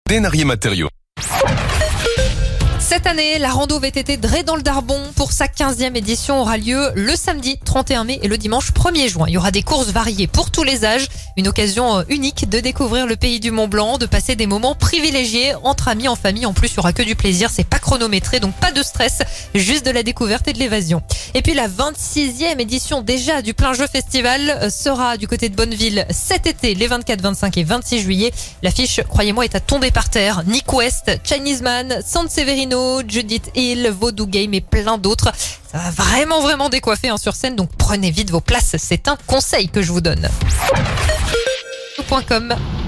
Denarier Matériaux. Cette année, la rando VTT Dray dans le Darbon pour sa 15e édition aura lieu le samedi 31 mai et le dimanche 1er juin. Il y aura des courses variées pour tous les âges, une occasion unique de découvrir le pays du Mont Blanc, de passer des moments privilégiés entre amis, en famille. En plus, il y aura que du plaisir, c'est pas chronométré, donc pas de stress, juste de la découverte et de l'évasion. Et puis la 26e édition déjà du Plein Jeu Festival sera du côté de Bonneville cet été, les 24, 25 et 26 juillet. L'affiche, croyez-moi, est à tomber par terre. Nick West, Chinese Man, Sanseverino, Judith Hill, Voodoo Game et plein d'autres. Ça va vraiment décoiffer sur scène, donc prenez vite vos places. C'est un conseil que je vous donne. .com